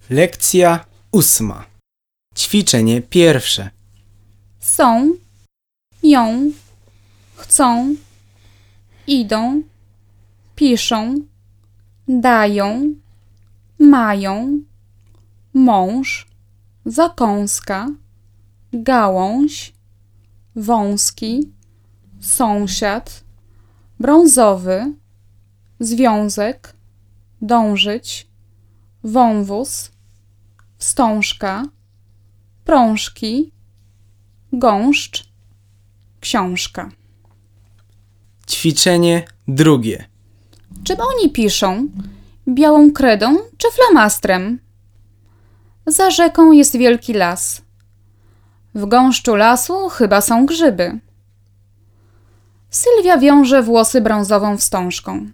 Lekcja 8. Ćwiczenie pierwsze. Są, ją, chcą, idą, piszą, dają, mają, mąż, zakąska, gałąź, wąski, sąsiad, brązowy, związek, dążyć, wąwóz, wstążka, prążki, gąszcz, książka. Ćwiczenie drugie. Czym oni piszą? Białą kredą czy flamastrem? Za rzeką jest wielki las. W gąszczu lasu chyba są grzyby. Sylwia wiąże włosy brązową wstążką.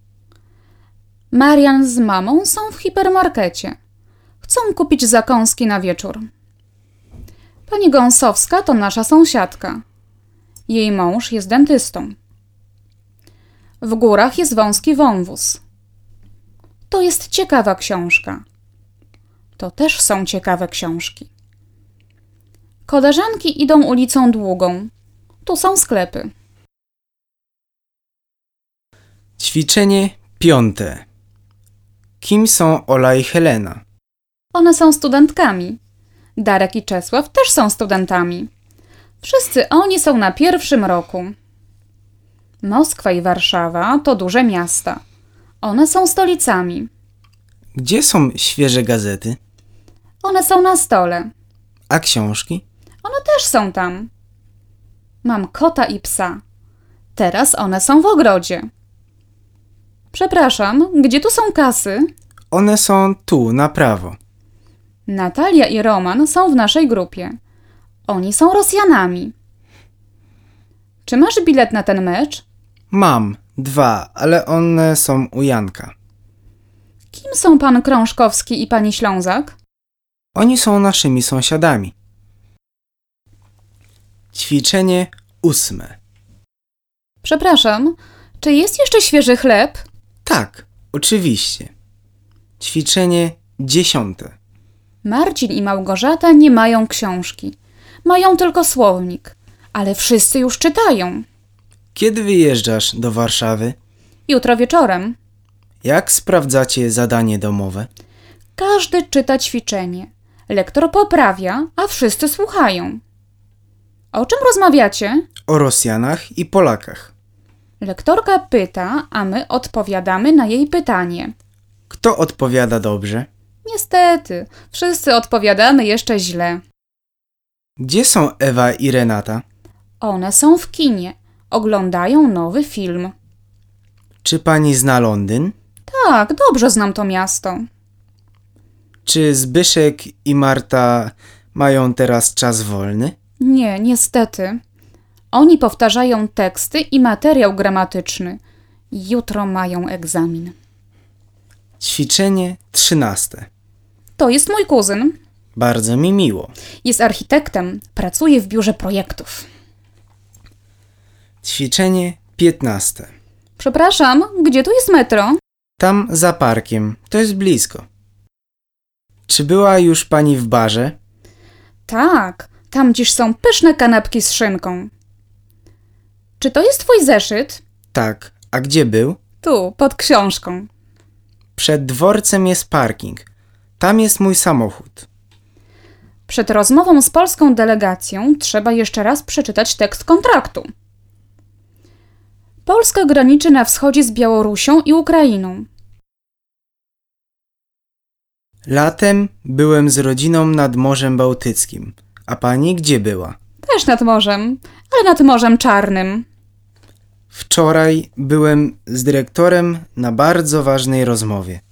Marian z mamą są w hipermarkecie. Chcą kupić zakąski na wieczór. Pani Gąsowska to nasza sąsiadka. Jej mąż jest dentystą. W górach jest wąski wąwóz. To jest ciekawa książka. To też są ciekawe książki. Koleżanki idą ulicą Długą. Tu są sklepy. Ćwiczenie piąte. Kim są Ola i Helena? One są studentkami. Darek i Czesław też są studentami. Wszyscy oni są na 1. roku. Moskwa i Warszawa to duże miasta. One są stolicami. Gdzie są świeże gazety? One są na stole. A książki? One też są tam. Mam kota i psa. Teraz one są w ogrodzie. Przepraszam, gdzie tu są kasy? One są tu, na prawo. Natalia i Roman są w naszej grupie. Oni są Rosjanami. Czy masz bilet na ten mecz? Mam 2, ale one są u Janka. Kim są pan Krążkowski i pani Ślązak? Oni są naszymi sąsiadami. Ćwiczenie 8. Przepraszam, czy jest jeszcze świeży chleb? Tak, oczywiście. Ćwiczenie 10. Marcin i Małgorzata nie mają książki. Mają tylko słownik, ale wszyscy już czytają. Kiedy wyjeżdżasz do Warszawy? Jutro wieczorem. Jak sprawdzacie zadanie domowe? Każdy czyta ćwiczenie. Lektor poprawia, a wszyscy słuchają. O czym rozmawiacie? O Rosjanach i Polakach. Lektorka pyta, a my odpowiadamy na jej pytanie. Kto odpowiada dobrze? Niestety, wszyscy odpowiadamy jeszcze źle. Gdzie są Ewa i Renata? One są w kinie. Oglądają nowy film. Czy pani zna Londyn? Tak, dobrze znam to miasto. Czy Zbyszek i Marta mają teraz czas wolny? Nie, niestety. Oni powtarzają teksty i materiał gramatyczny. Jutro mają egzamin. Ćwiczenie 13. To jest mój kuzyn. Bardzo mi miło. Jest architektem. Pracuje w biurze projektów. Ćwiczenie 15. Przepraszam, gdzie tu jest metro? Tam za parkiem. To jest blisko. Czy była już pani w barze? Tak, tam dziś są pyszne kanapki z szynką. Czy to jest twój zeszyt? Tak. A gdzie był? Tu, pod książką. Przed dworcem jest parking. Tam jest mój samochód. Przed rozmową z polską delegacją trzeba jeszcze raz przeczytać tekst kontraktu. Polska graniczy na wschodzie z Białorusią i Ukrainą. Latem byłem z rodziną nad Morzem Bałtyckim. A pani gdzie była? Też nad morzem, ale nad Morzem Czarnym. Wczoraj byłem z dyrektorem na bardzo ważnej rozmowie.